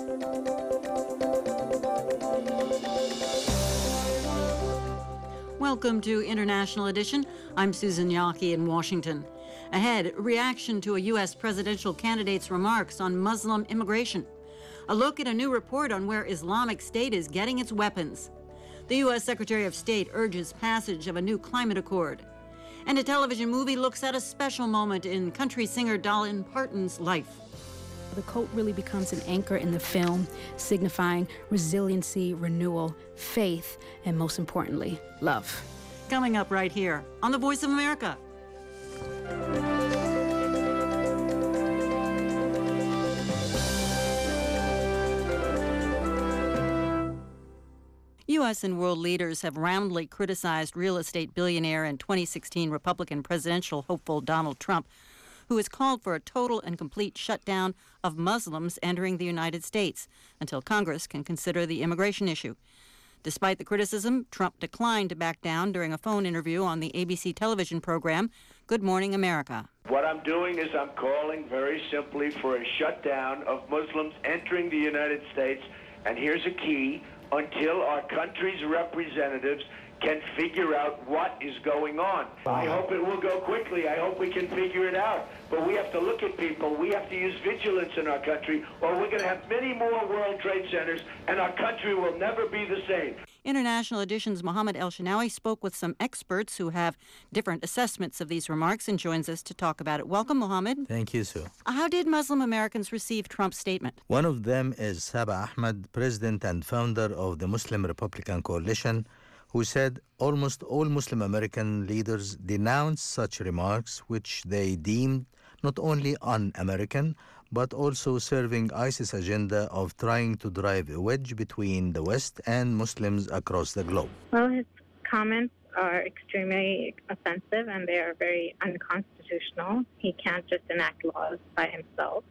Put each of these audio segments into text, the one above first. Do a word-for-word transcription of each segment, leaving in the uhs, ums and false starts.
Welcome to International Edition. I'm Susan Yaki in Washington. Ahead, reaction to a U S presidential candidate's remarks on Muslim immigration. A look at a new report on where Islamic State is getting its weapons. The U S Secretary of State urges passage of a new climate accord. And a television movie looks at a special moment in country singer Dolly Parton's life. The coat really becomes an anchor in the film, signifying resiliency, renewal, faith, and most importantly, love. Coming up right here on The Voice of America. U S and world leaders have roundly criticized real estate billionaire and twenty sixteen Republican presidential hopeful Donald Trump, who has called for a total and complete shutdown of Muslims entering the United States until Congress can consider the immigration issue. Despite the criticism, Trump declined to back down during a phone interview on the A B C television program Good Morning America. What I'm doing is I'm calling very simply for a shutdown of Muslims entering the United States, and here's a key: until our country's representatives can figure out what is going on. I hope it will go quickly. I hope we can figure it out. But we have to look at people. We have to use vigilance in our country, or we're going to have many more World Trade Centers, and our country will never be the same. International Edition's Mohammed El-Shinawi spoke with some experts who have different assessments of these remarks and joins us to talk about it. Welcome, Mohammed. Thank you, Sue. How did Muslim Americans receive Trump's statement? One of them is Saba Ahmed, president and founder of the Muslim Republican Coalition, who said almost all Muslim American leaders denounced such remarks, which they deemed not only un-American, but also serving ISIS agenda of trying to drive a wedge between the West and Muslims across the globe. Well, his comments are extremely offensive and they are very unconstitutional. He can't just enact laws by himself,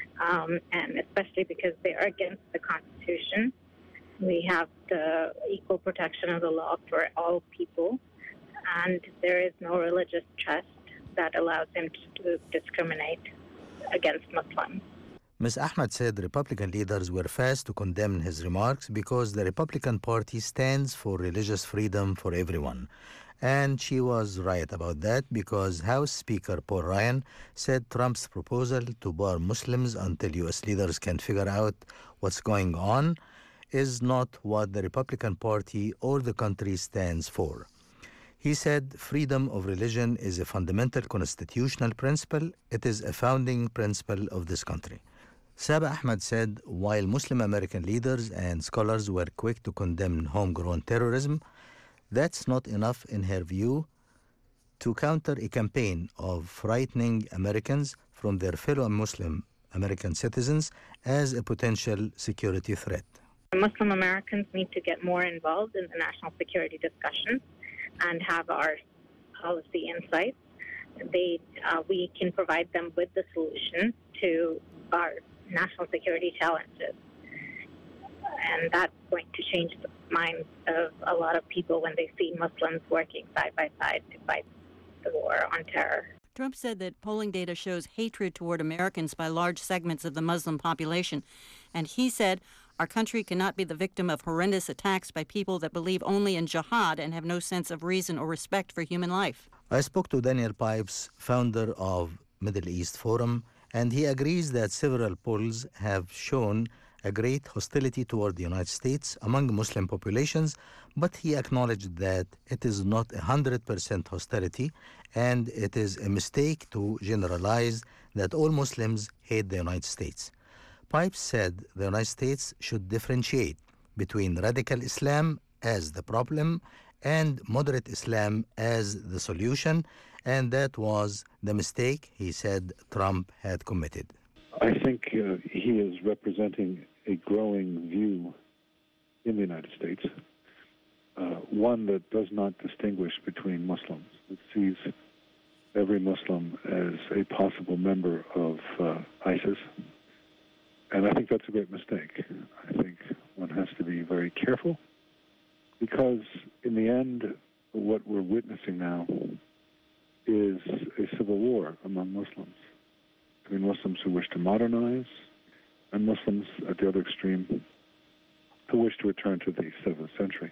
um, and especially because they are against the Constitution. We have the equal protection of the law for all people, and there is no religious trust that allows him to discriminate against Muslims. Miz Ahmed said Republican leaders were fast to condemn his remarks because the Republican Party stands for religious freedom for everyone. And she was right about that because House Speaker Paul Ryan said Trump's proposal to bar Muslims until U S leaders can figure out what's going on is not what the Republican Party or the country stands for. He said freedom of religion is a fundamental constitutional principle. It is a founding principle of this country. Saba Ahmed said while Muslim American leaders and scholars were quick to condemn homegrown terrorism, that's not enough in her view to counter a campaign of frightening Americans from their fellow Muslim American citizens as a potential security threat. Muslim Americans need to get more involved in the national security discussion and have our policy insights. They, uh, we can provide them with the solution to our national security challenges. And that's going to change the minds of a lot of people when they see Muslims working side by side to fight the war on terror. Trump said that polling data shows hatred toward Americans by large segments of the Muslim population. And he said, our country cannot be the victim of horrendous attacks by people that believe only in jihad and have no sense of reason or respect for human life. I spoke to Daniel Pipes, founder of Middle East Forum, and he agrees that several polls have shown a great hostility toward the United States among Muslim populations, but he acknowledged that it is not one hundred percent hostility, and it is a mistake to generalize that all Muslims hate the United States. Pipes said the United States should differentiate between radical Islam as the problem and moderate Islam as the solution, and that was the mistake he said Trump had committed. I think uh, he is representing a growing view in the United States, uh, one that does not distinguish between Muslims. It sees every Muslim as a possible member of uh, ISIS. And I think that's a great mistake. I think one has to be very careful because in the end, what we're witnessing now is a civil war among Muslims, between Muslims who wish to modernize and Muslims at the other extreme who wish to return to the seventh century.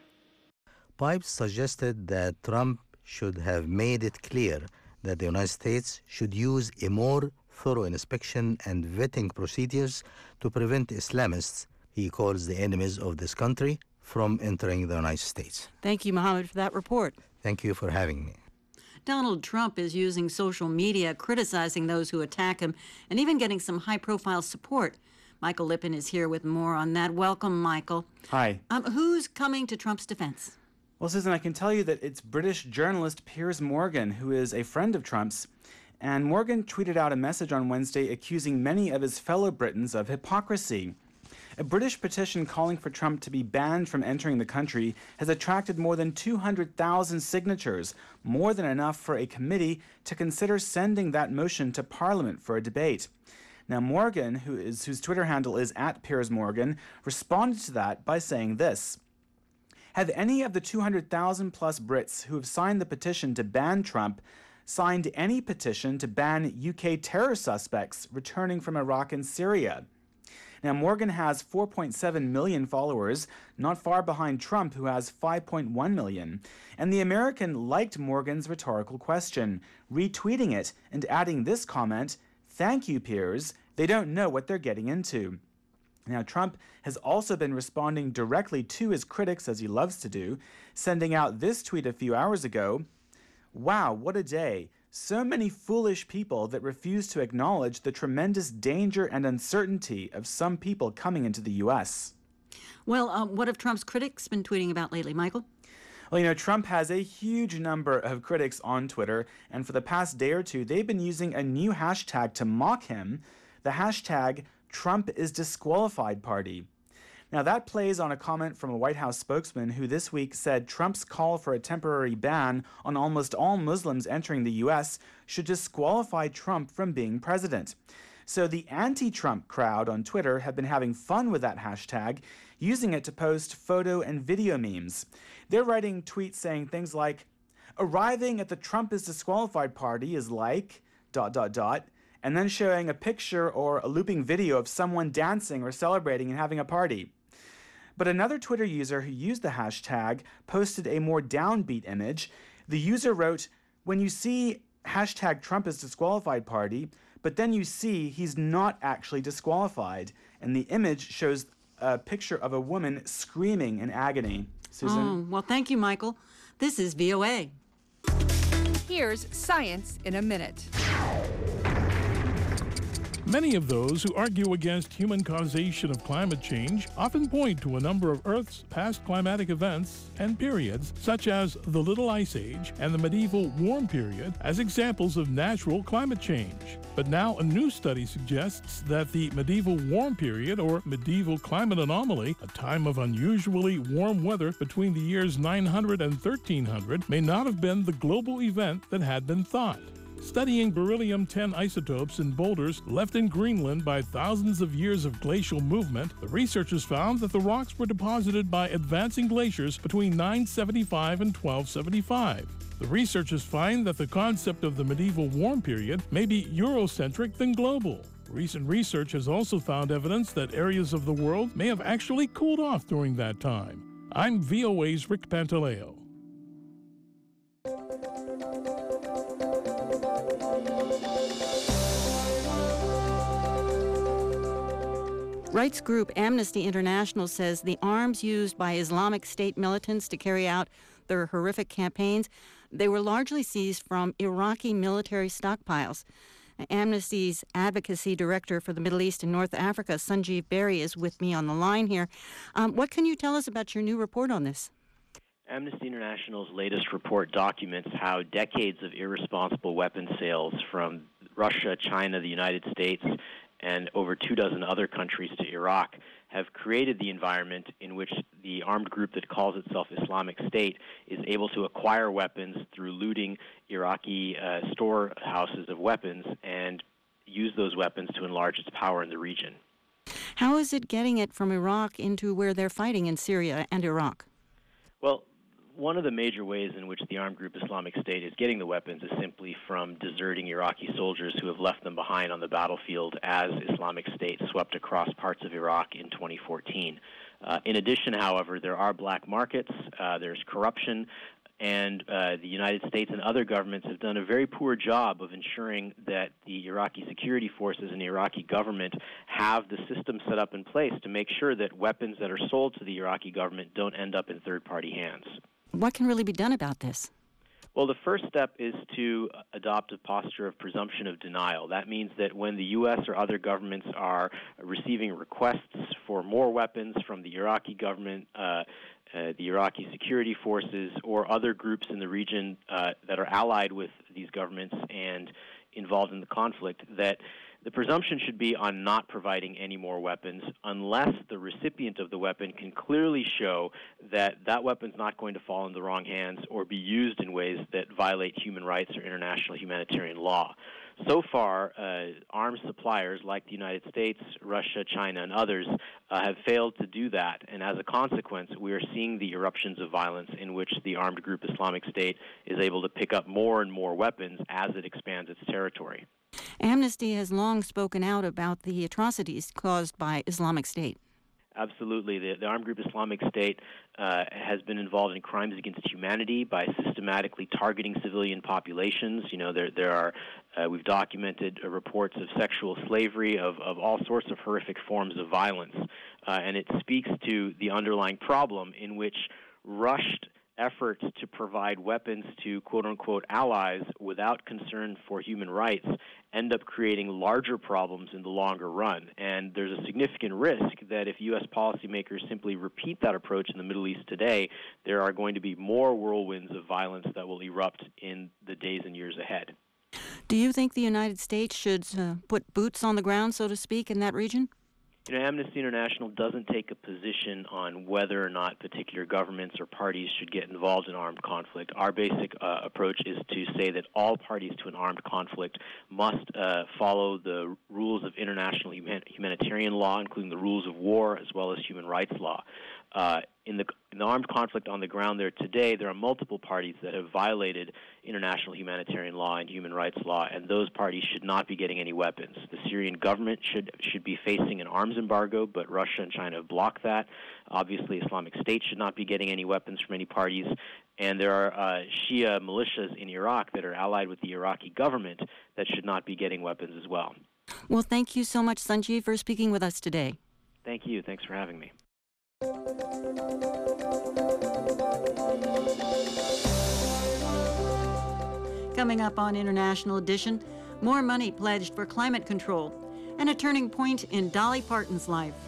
Pipes suggested that Trump should have made it clear that the United States should use a more thorough inspection and vetting procedures to prevent Islamists, he calls the enemies of this country, from entering the United States. Thank you, Mohammed, for that report. Thank you for having me. Donald Trump is using social media, criticizing those who attack him, and even getting some high-profile support. Michael Lippin is here with more on that. Welcome, Michael. Hi. Um, who's coming to Trump's defense? Well, Susan, I can tell you that it's British journalist Piers Morgan, who is a friend of Trump's. And Morgan tweeted out a message on Wednesday accusing many of his fellow Britons of hypocrisy. A British petition calling for Trump to be banned from entering the country has attracted more than two hundred thousand signatures, more than enough for a committee to consider sending that motion to Parliament for a debate. Now, Morgan, who is, whose Twitter handle is at Piers Morgan, responded to that by saying this: "Have any of the two hundred thousand plus Brits who have signed the petition to ban Trump signed any petition to ban U K terror suspects returning from Iraq and Syria?" Now, Morgan has four point seven million followers, not far behind Trump, who has five point one million. And the American liked Morgan's rhetorical question, retweeting it and adding this comment: "Thank you, Piers. They don't know what they're getting into." Now, Trump has also been responding directly to his critics, as he loves to do, sending out this tweet a few hours ago: "Wow, what a day. So many foolish people that refuse to acknowledge the tremendous danger and uncertainty of some people coming into the U S" Well, uh, what have Trump's critics been tweeting about lately, Michael? Well, you know, Trump has a huge number of critics on Twitter, and for the past day or two, they've been using a new hashtag to mock him, the hashtag Trump is Disqualified Party. Now, that plays on a comment from a White House spokesman who this week said Trump's call for a temporary ban on almost all Muslims entering the U S should disqualify Trump from being president. So the anti-Trump crowd on Twitter have been having fun with that hashtag, using it to post photo and video memes. They're writing tweets saying things like, "Arriving at the Trump is Disqualified party is like, dot, dot, dot," and then showing a picture or a looping video of someone dancing or celebrating and having a party. But another Twitter user who used the hashtag posted a more downbeat image. The user wrote, "When you see hashtag Trump is Disqualified party, but then you see he's not actually disqualified," and the image shows a picture of a woman screaming in agony. Susan? Oh, well, thank you, Michael. This is V O A. Here's Science in a Minute. Many of those who argue against human causation of climate change often point to a number of Earth's past climatic events and periods, such as the Little Ice Age and the medieval warm period, as examples of natural climate change. But now a new study suggests that the medieval warm period, or medieval climate anomaly, a time of unusually warm weather between the years nine hundred and thirteen hundred, may not have been the global event that had been thought. Studying beryllium ten isotopes in boulders left in Greenland by thousands of years of glacial movement, the researchers found that the rocks were deposited by advancing glaciers between nine seventy-five and twelve seventy-five. The researchers find that the concept of the medieval warm period may be Eurocentric than global. Recent research has also found evidence that areas of the world may have actually cooled off during that time. I'm V O A's Rick Pantaleo. Rights group Amnesty International says the arms used by Islamic State militants to carry out their horrific campaigns, they were largely seized from Iraqi military stockpiles. Amnesty's advocacy director for the Middle East and North Africa, Sanjeev Berry, is with me on the line here. Um, what can you tell us about your new report on this? Amnesty International's latest report documents how decades of irresponsible weapons sales from Russia, China, the United States, and over two dozen other countries to Iraq have created the environment in which the armed group that calls itself Islamic State is able to acquire weapons through looting Iraqi uh, storehouses of weapons and use those weapons to enlarge its power in the region. How is it getting it from Iraq into where they're fighting in Syria and Iraq? Well, one of the major ways in which the armed group Islamic State is getting the weapons is simply from deserting Iraqi soldiers who have left them behind on the battlefield as Islamic State swept across parts of Iraq in twenty fourteen. Uh, in addition, however, there are black markets, uh, there's corruption, and uh, the United States and other governments have done a very poor job of ensuring that the Iraqi security forces and the Iraqi government have the system set up in place to make sure that weapons that are sold to the Iraqi government don't end up in third-party hands. What can really be done about this? Well, the first step is to adopt a posture of presumption of denial. That means that when the U S or other governments are receiving requests for more weapons from the Iraqi government, uh, uh, the Iraqi security forces, or other groups in the region uh, that are allied with these governments and involved in the conflict, that the presumption should be on not providing any more weapons unless the recipient of the weapon can clearly show that that weapon's not going to fall in the wrong hands or be used in ways that violate human rights or international humanitarian law. So far, uh, arms suppliers like the United States, Russia, China, and others uh, have failed to do that, and as a consequence, we are seeing the eruptions of violence in which the armed group Islamic State is able to pick up more and more weapons as it expands its territory. Amnesty has long spoken out about the atrocities caused by Islamic State. Absolutely. The, the armed group Islamic State uh, has been involved in crimes against humanity by systematically targeting civilian populations. You know, there there are, uh, we've documented uh, reports of sexual slavery, of, of all sorts of horrific forms of violence. Uh, and it speaks to the underlying problem in which rushed efforts to provide weapons to quote-unquote allies without concern for human rights end up creating larger problems in the longer run. And there's a significant risk that if U S policymakers simply repeat that approach in the Middle East today, there are going to be more whirlwinds of violence that will erupt in the days and years ahead. Do you think the United States should uh, put boots on the ground, so to speak, in that region? You know, Amnesty International doesn't take a position on whether or not particular governments or parties should get involved in armed conflict. Our basic uh, approach is to say that all parties to an armed conflict must uh, follow the rules of international human- humanitarian law, including the rules of war, as well as human rights law. Uh, in, the, in the armed conflict on the ground there today, there are multiple parties that have violated international humanitarian law and human rights law, and those parties should not be getting any weapons. The Syrian government should should be facing an arms embargo, but Russia and China have blocked that. Obviously, Islamic State should not be getting any weapons from any parties, and there are uh, Shia militias in Iraq that are allied with the Iraqi government that should not be getting weapons as well. Well, thank you so much, Sanjeev, for speaking with us today. Thank you. Thanks for having me. Coming up on International Edition, more money pledged for climate control and a turning point in Dolly Parton's life.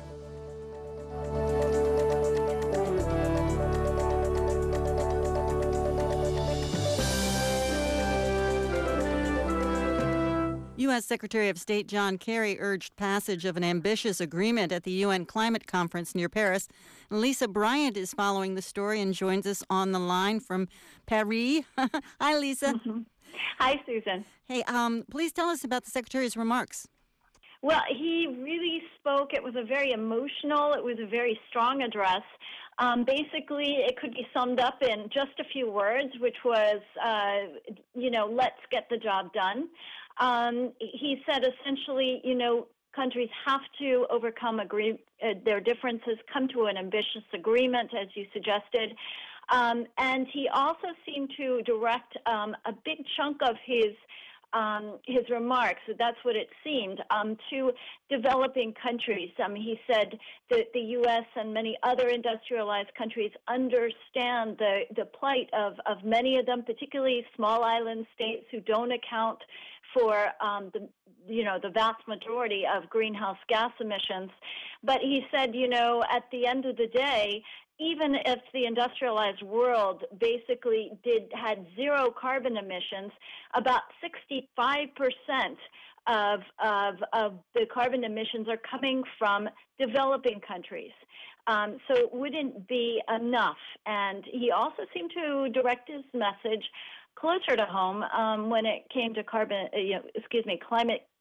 U S Secretary of State John Kerry urged passage of an ambitious agreement at the U N climate conference near Paris. Lisa Bryant is following the story and joins us on the line from Paris. Hi, Lisa. Mm-hmm. Hi, Susan. Hey, um, please tell us about the Secretary's remarks. Well, he really spoke. It was a very emotional, it was a very strong address. Um, basically, it could be summed up in just a few words, which was, uh, you know, let's get the job done. Um, he said essentially, you know, countries have to overcome agree, uh, their differences, come to an ambitious agreement, as you suggested. Um, and he also seemed to direct um, a big chunk of his um, his remarks, that's what it seemed, um, to developing countries. Um, he said that the U S and many other industrialized countries understand the, the plight of, of many of them, particularly small island states who don't account for um, the you know the vast majority of greenhouse gas emissions. But he said, you know, at the end of the day, even if the industrialized world basically did had zero carbon emissions, about sixty-five percent of, of, of the carbon emissions are coming from developing countries. Um, so it wouldn't be enough. And he also seemed to direct his message closer to home um, when it came to carbon, uh, you know, excuse me, climate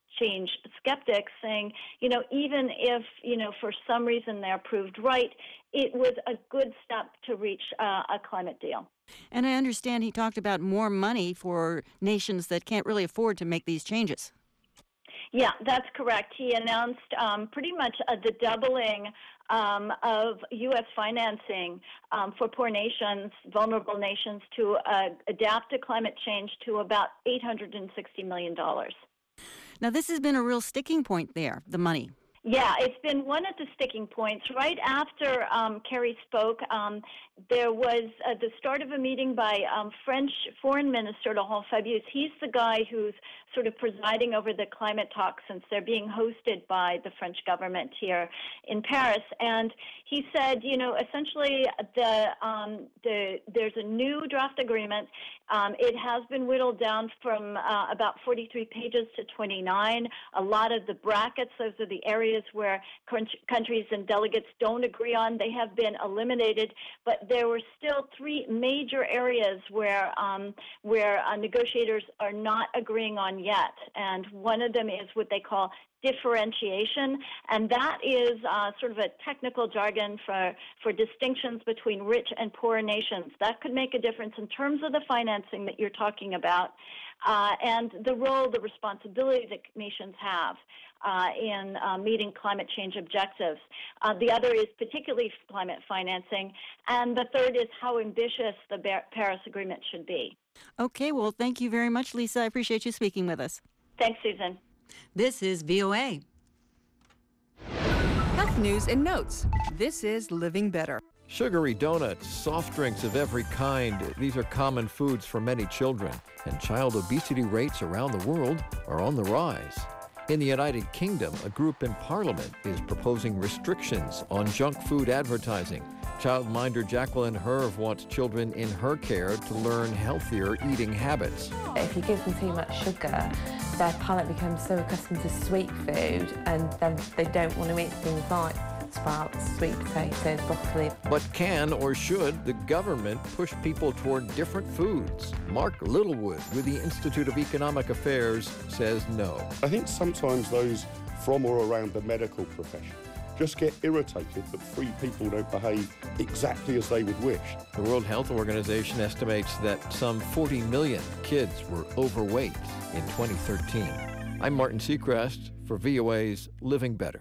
change skeptics, saying, you know, even if, you know, for some reason they're proved right, it was a good step to reach uh, a climate deal. And I understand he talked about more money for nations that can't really afford to make these changes. Yeah, that's correct. He announced um, pretty much uh, the doubling um, of U S financing um, for poor nations, vulnerable nations, to uh, adapt to climate change to about eight hundred sixty million dollars. Now, this has been a real sticking point there, the money. Yeah, it's been one of the sticking points. Right after um, Kerry spoke, um, there was uh, the start of a meeting by um, French Foreign Minister Laurent Fabius. He's the guy who's sort of presiding over the climate talks since they're being hosted by the French government here in Paris. And he said, you know, essentially the, um, the there's a new draft agreement. Um, it has been whittled down from uh, about forty-three pages to twenty-nine. A lot of the brackets, those are the areas where countries and delegates don't agree on, they have been eliminated. But there were still three major areas where um, where uh, negotiators are not agreeing on yet. And one of them is what they call differentiation, and that is uh, sort of a technical jargon for, for distinctions between rich and poor nations. That could make a difference in terms of the financing that you're talking about, uh, and the role, the responsibility that nations have uh, in uh, meeting climate change objectives. Uh, the other is particularly climate financing, and the third is how ambitious the Paris Agreement should be. Okay, well, thank you very much, Lisa. I appreciate you speaking with us. Thanks, Susan. This is V O A. Health news and notes. This is Living Better. Sugary donuts, soft drinks of every kind, these are common foods for many children, and child obesity rates around the world are on the rise. In the United Kingdom, a group in Parliament is proposing restrictions on junk food advertising. Childminder Jacqueline Herve wants children in her care to learn healthier eating habits. If you give them too much sugar, their palate becomes so accustomed to sweet food, and then they don't want to eat things like sprouts, sweet potatoes, broccoli. But can or should the government push people toward different foods? Mark Littlewood with the Institute of Economic Affairs says no. I think sometimes those from or around the medical profession just get irritated that free people don't behave exactly as they would wish. The World Health Organization estimates that some forty million kids were overweight in twenty thirteen. I'm Martin Seacrest for V O A's Living Better.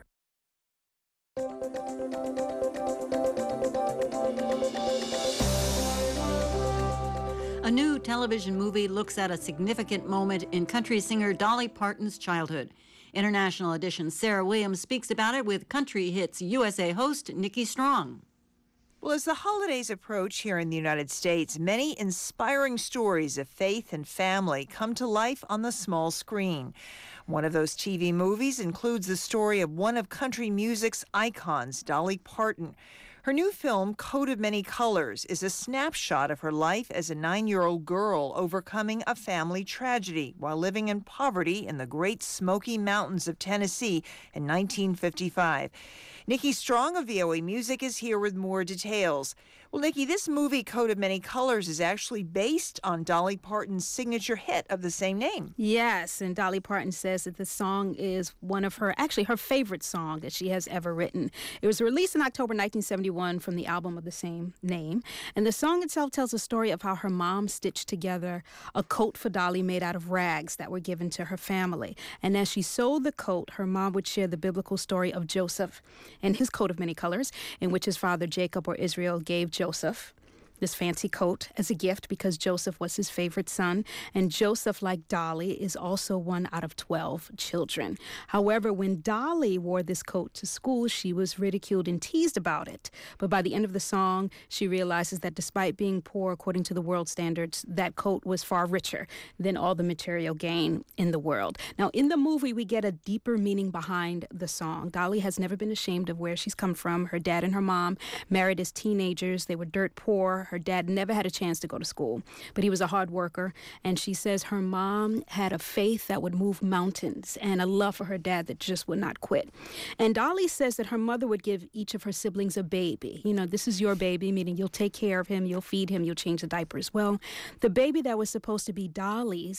A new television movie looks at a significant moment in country singer Dolly Parton's childhood. International Edition's Sarah Williams speaks about it with Country Hits U S A host Nikki Strong. Well, as the holidays approach here in the United States, many inspiring stories of faith and family come to life on the small screen. One of those T V movies includes the story of one of country music's icons, Dolly Parton. Her new film, Coat of Many Colors, is a snapshot of her life as a nine-year-old girl overcoming a family tragedy while living in poverty in the Great Smoky Mountains of Tennessee in nineteen fifty-five. Nikki Strong of V O A Music is here with more details. Well, Nikki, this movie, Coat of Many Colors, is actually based on Dolly Parton's signature hit of the same name. Yes, and Dolly Parton says that the song is one of her, actually her favorite song that she has ever written. It was released in October nineteen seventy-one from the album of the same name. And the song itself tells a story of how her mom stitched together a coat for Dolly made out of rags that were given to her family. And as she sewed the coat, her mom would share the biblical story of Joseph and his coat of many colors, in which his father Jacob or Israel gave Joseph this fancy coat as a gift because Joseph was his favorite son, and Joseph, like Dolly, is also one out of twelve children. However, when Dolly wore this coat to school, she was ridiculed and teased about it. But by the end of the song, she realizes that despite being poor, according to the world standards, that coat was far richer than all the material gain in the world. Now, in the movie, we get a deeper meaning behind the song. Dolly has never been ashamed of where she's come from. Her dad and her mom married as teenagers. They were dirt poor. Her dad never had a chance to go to school, but he was a hard worker. And she says her mom had a faith that would move mountains and a love for her dad that just would not quit. And Dolly says that her mother would give each of her siblings a baby. You know, this is your baby, meaning you'll take care of him, you'll feed him, you'll change the diapers. Well, the baby that was supposed to be Dolly's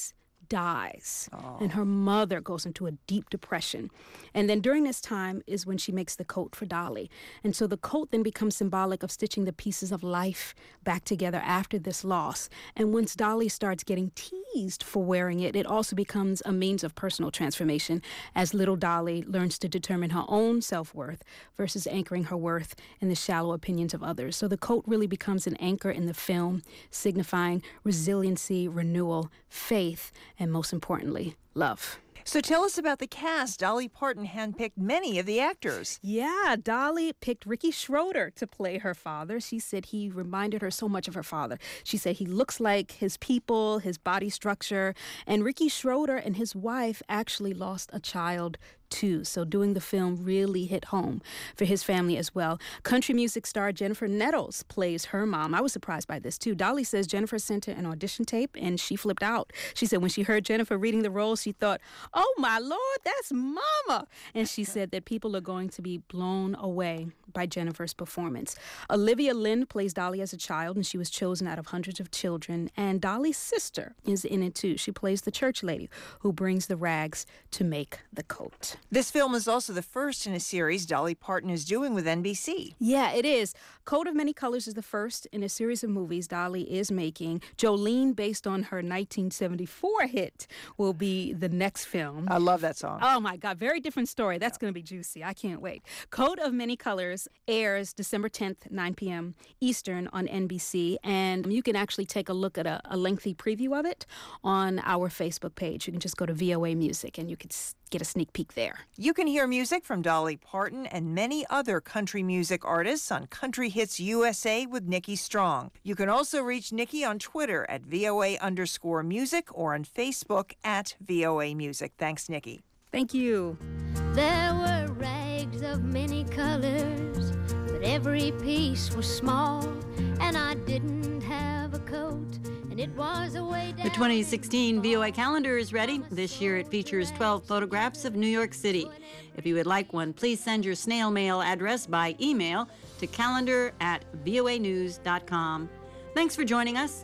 dies, Oh. and her mother goes into a deep depression. And then during this time is when she makes the coat for Dolly. And so the coat then becomes symbolic of stitching the pieces of life back together after this loss. And once Dolly starts getting teased for wearing it, it also becomes a means of personal transformation as little Dolly learns to determine her own self-worth versus anchoring her worth in the shallow opinions of others. So the coat really becomes an anchor in the film, signifying resiliency, renewal, faith, and most importantly, love. So tell us about the cast. Dolly Parton handpicked many of the actors. Yeah, Dolly picked Ricky Schroder to play her father. She said he reminded her so much of her father. She said he looks like his people, his body structure. And Ricky Schroder and his wife actually lost a child too. So doing the film really hit home for his family as well. Country music star Jennifer Nettles plays her mom. I was surprised by this too. Dolly says Jennifer sent her an audition tape and she flipped out. She said when she heard Jennifer reading the role, she thought, oh my Lord, that's Mama. And she said that people are going to be blown away by Jennifer's performance. Olivia Lynn plays Dolly as a child, and she was chosen out of hundreds of children. And Dolly's sister is in it too. She plays the church lady who brings the rags to make the coat. This film is also the first in a series Dolly Parton is doing with N B C. Yeah, it is. Coat of Many Colors is the first in a series of movies Dolly is making. Jolene, based on her nineteen seventy-four hit, will be the next film. I love that song. Oh, my God. Very different story. That's going to be juicy. I can't wait. Coat of Many Colors airs December tenth, nine p.m. Eastern on N B C. And you can actually take a look at a, a lengthy preview of it on our Facebook page. You can just go to V O A Music and you can get a sneak peek there. You can hear music from Dolly Parton and many other country music artists on Country Hits U S A with Nikki Strong. You can also reach Nikki on Twitter at V O A underscore music or on Facebook at V O A Music. Thanks, Nikki. Thank you. There were rags of many colors, but every piece was small, and I didn't have a coat. It was a way down. The twenty sixteen V O A calendar is ready. This year it features twelve photographs of New York City. If you would like one, please send your snail mail address by email to calendar at V O A news dot com. Thanks for joining us.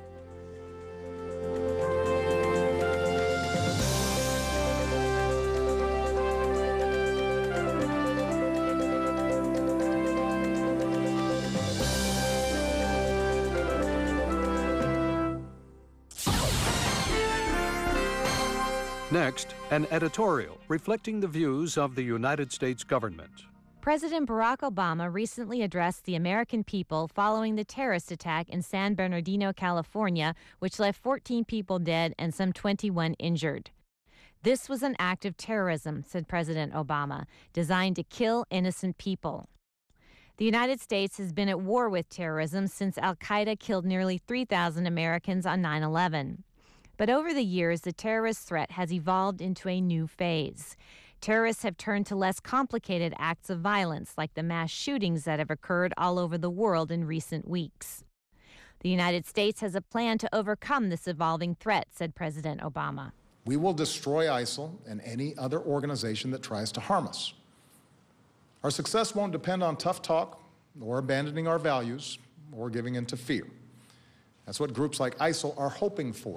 Next, an editorial reflecting the views of the United States government. President Barack Obama recently addressed the American people following the terrorist attack in San Bernardino, California, which left fourteen people dead and some twenty-one injured. This was an act of terrorism, said President Obama, designed to kill innocent people. The United States has been at war with terrorism since al-Qaeda killed nearly three thousand Americans on nine eleven. But over the years, the terrorist threat has evolved into a new phase. Terrorists have turned to less complicated acts of violence, like the mass shootings that have occurred all over the world in recent weeks. The United States has a plan to overcome this evolving threat, said President Obama. We will destroy ISIL and any other organization that tries to harm us. Our success won't depend on tough talk, or abandoning our values, or giving in to fear. That's what groups like ISIL are hoping for.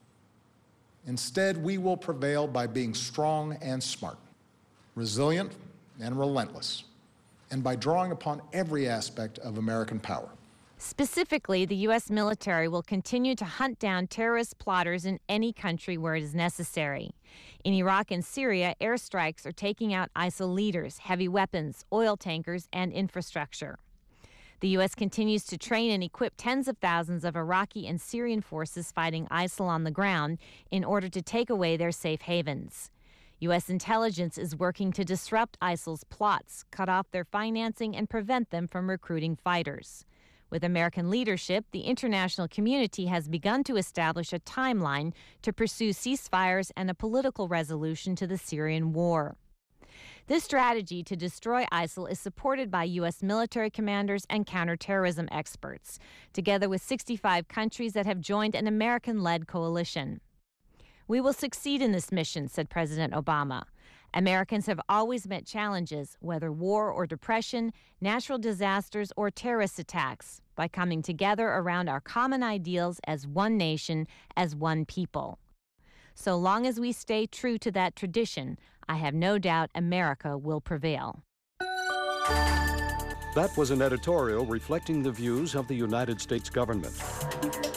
Instead, we will prevail by being strong and smart, resilient and relentless, and by drawing upon every aspect of American power. Specifically, the U S military will continue to hunt down terrorist plotters in any country where it is necessary. In Iraq and Syria, airstrikes are taking out ISIL leaders, heavy weapons, oil tankers, and infrastructure. The U S continues to train and equip tens of thousands of Iraqi and Syrian forces fighting ISIL on the ground in order to take away their safe havens. U S intelligence is working to disrupt ISIL's plots, cut off their financing, and prevent them from recruiting fighters. With American leadership, the international community has begun to establish a timeline to pursue ceasefires and a political resolution to the Syrian war. This strategy to destroy ISIL is supported by U S military commanders and counterterrorism experts, together with sixty-five countries that have joined an American-led coalition. We will succeed in this mission, said President Obama. Americans have always met challenges, whether war or depression, natural disasters, or terrorist attacks, by coming together around our common ideals as one nation, as one people. So long as we stay true to that tradition, I have no doubt America will prevail. That was an editorial reflecting the views of the United States government.